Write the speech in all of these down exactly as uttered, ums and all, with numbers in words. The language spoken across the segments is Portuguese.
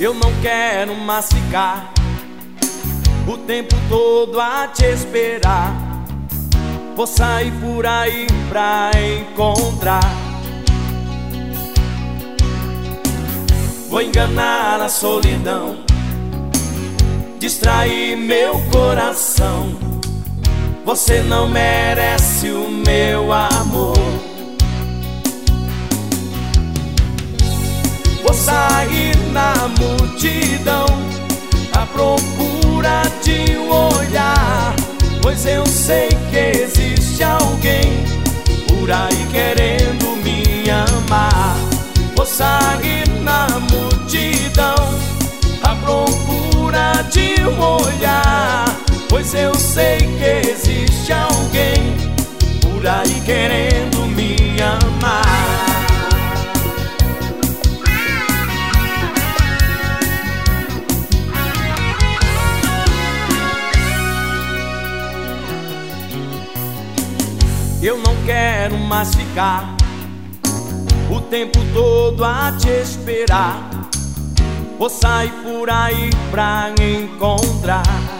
Eu não quero mais ficar o tempo todo a te esperar. Vou sair por aí pra encontrar. Vou enganar a solidão, distrair meu coração. Você não merece o meu amor. Vou sair na multidão à procura de um olhar, pois eu sei que existe alguém por aí querendo me amar. Vou sair na multidão à procura de um olhar, pois eu sei que existe alguém por aí querendo me amar. Eu não quero mais ficar o tempo todo a te esperar. Vou sair por aí pra encontrar.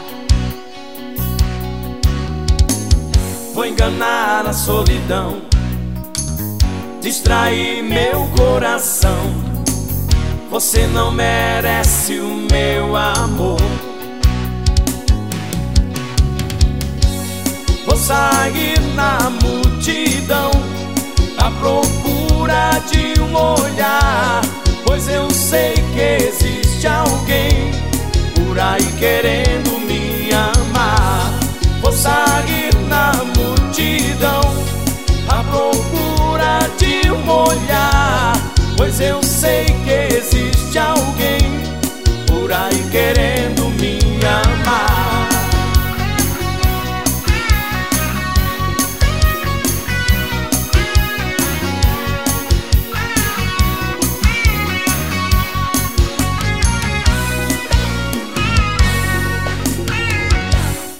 Vou enganar a solidão, distrair meu coração. Você não merece o meu amor. Vou sair na multidão à procura de um olhar, pois eu sei que existe alguém por aí querendo